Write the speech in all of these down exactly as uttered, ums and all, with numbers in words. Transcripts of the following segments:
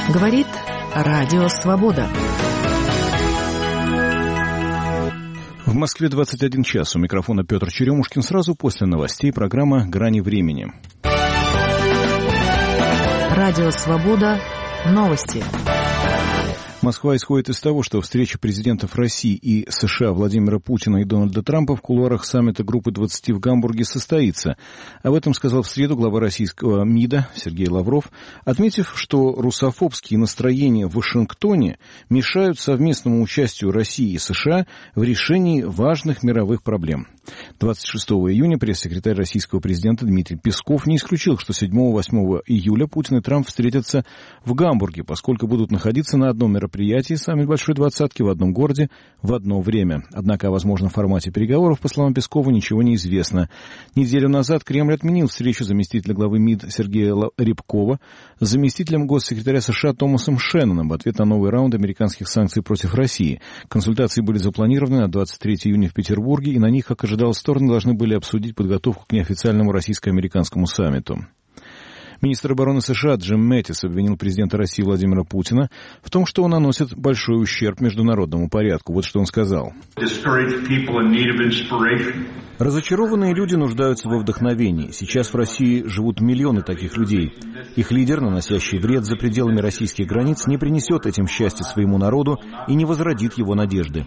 Говорит Радио Свобода. В Москве двадцать один час. У микрофона Петр Черемушкин. Сразу после новостей программа «Грани времени». Радио Свобода. Новости. Москва исходит из того, что встреча президентов России и США Владимира Путина и Дональда Трампа в кулуарах саммита Группы двадцати в Гамбурге состоится. Об этом сказал в среду глава российского МИДа Сергей Лавров, отметив, что русофобские настроения в Вашингтоне мешают совместному участию России и США в решении важных мировых проблем. двадцать шестого июня пресс-секретарь российского президента Дмитрий Песков не исключил, что седьмого-восьмого июля Путин и Трамп встретятся в Гамбурге, поскольку будут находиться на одном мероприятии саммит Большой Двадцатки в одном городе в одно время. Однако о возможном формате переговоров, по словам Пескова, ничего не известно. Неделю назад Кремль отменил встречу заместителя главы МИД Сергея Рябкова с заместителем госсекретаря США Томасом Шенноном в ответ на новый раунд американских санкций против России. Консультации были запланированы на двадцать третьего июня в Петербурге, и на них, как ожидалось, стороны должны были обсудить подготовку к неофициальному российско-американскому саммиту. Министр обороны США Джим Мэттис обвинил президента России Владимира Путина в том, что он наносит большой ущерб международному порядку. Вот что он сказал. Разочарованные люди нуждаются во вдохновении. Сейчас в России живут миллионы таких людей. Их лидер, наносящий вред за пределами российских границ, не принесет этим счастья своему народу и не возродит его надежды.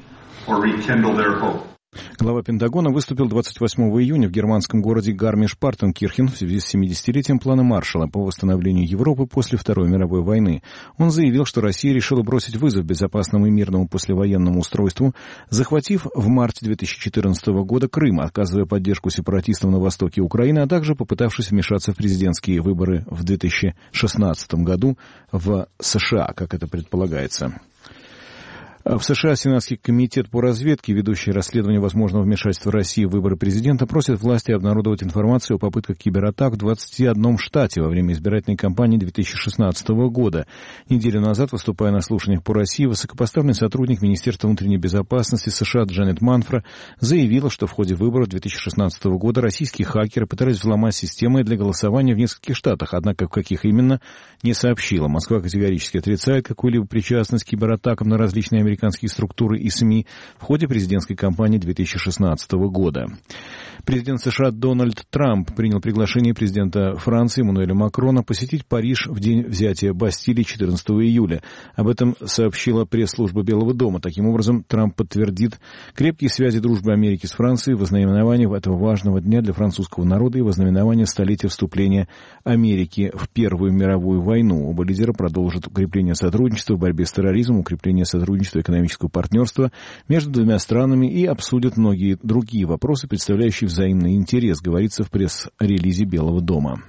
Глава Пентагона выступил двадцать восьмого июня в германском городе Гармиш-Партенкирхен в связи с семидесятилетием плана Маршалла по восстановлению Европы после Второй мировой войны. Он заявил, что Россия решила бросить вызов безопасному и мирному послевоенному устройству, захватив в марте две тысячи четырнадцатого года Крым, оказывая поддержку сепаратистам на востоке Украины, а также попытавшись вмешаться в президентские выборы в две тысячи шестнадцатом году в США, как это предполагается. В США Сенатский комитет по разведке, ведущий расследование возможного вмешательства России в выборы президента, просит власти обнародовать информацию о попытках кибератак в двадцати одном штате во время избирательной кампании две тысячи шестнадцатого года. Неделю назад, выступая на слушаниях по России, высокопоставленный сотрудник Министерства внутренней безопасности США Джанет Манфра заявила, что в ходе выборов две тысячи шестнадцатого года российские хакеры пытались взломать системы для голосования в нескольких штатах, однако в каких именно не сообщила. Москва категорически отрицает какую-либо причастность к кибератакам на различные американские американские структуры и СМИ в ходе президентской кампании две тысячи шестнадцатого года. Президент США Дональд Трамп принял приглашение президента Франции Эммануэля Макрона посетить Париж в день взятия Бастилии четырнадцатого июля. Об этом сообщила пресс-служба Белого дома. Таким образом, Трамп подтвердит крепкие связи дружбы Америки с Францией в ознаменовании этого важного дня для французского народа и в ознаменовании столетия вступления Америки в Первую мировую войну. Оба лидера продолжат укрепление сотрудничества в борьбе с терроризмом, укрепление сотрудничества и экономического партнерства между двумя странами и обсудят многие другие вопросы, представляющие взаимный интерес, говорится в пресс-релизе Белого дома.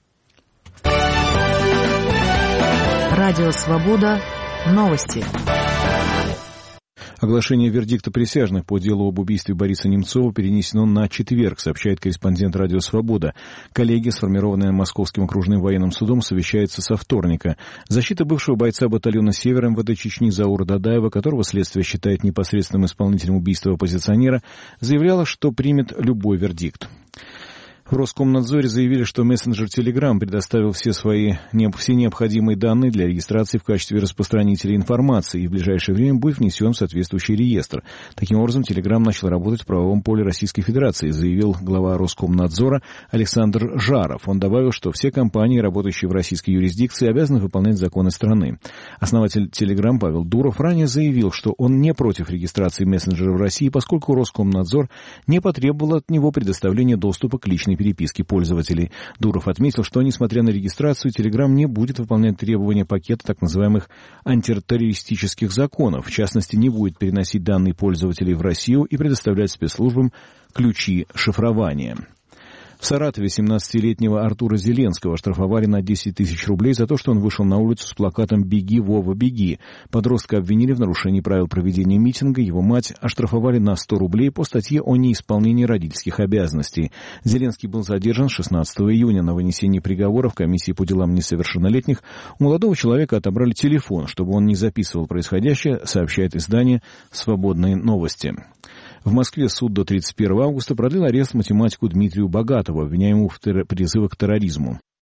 Радио Свобода. Новости. Оглашение вердикта присяжных по делу об убийстве Бориса Немцова перенесено на четверг, сообщает корреспондент «Радио Свобода». Коллегия, сформированная Московским окружным военным судом, совещается со вторника. Защита бывшего бойца батальона «Север» эм вэ дэ Чечни Заура Дадаева, которого следствие считает непосредственным исполнителем убийства оппозиционера, заявляла, что примет любой вердикт. В Роскомнадзоре заявили, что мессенджер Telegram предоставил все свои все необходимые данные для регистрации в качестве распространителя информации и в ближайшее время будет внесен в соответствующий реестр. Таким образом, Telegram начал работать в правовом поле Российской Федерации, заявил глава Роскомнадзора Александр Жаров. Он добавил, что все компании, работающие в российской юрисдикции, обязаны выполнять законы страны. Основатель Telegram Павел Дуров ранее заявил, что он не против регистрации мессенджера в России, поскольку Роскомнадзор не потребовал от него предоставления доступа к личной переписки пользователей. Дуров отметил, что, несмотря на регистрацию, Telegram не будет выполнять требования пакета так называемых антитеррористических законов. В частности, не будет переносить данные пользователей в Россию и предоставлять спецслужбам ключи шифрования. В Саратове семнадцатилетнего Артура Зеленского оштрафовали на десять тысяч рублей за то, что он вышел на улицу с плакатом «Беги, Вова, беги». Подростка обвинили в нарушении правил проведения митинга. Его мать оштрафовали на сто рублей по статье о неисполнении родительских обязанностей. Зеленский был задержан шестнадцатого июня. На вынесении приговора в комиссии по делам несовершеннолетних у молодого человека отобрали телефон, чтобы он не записывал происходящее, сообщает издание «Свободные новости». В Москве суд до тридцать первого августа продлил арест математику Дмитрию Богатову, обвиняемому в терр... призыве к терроризму.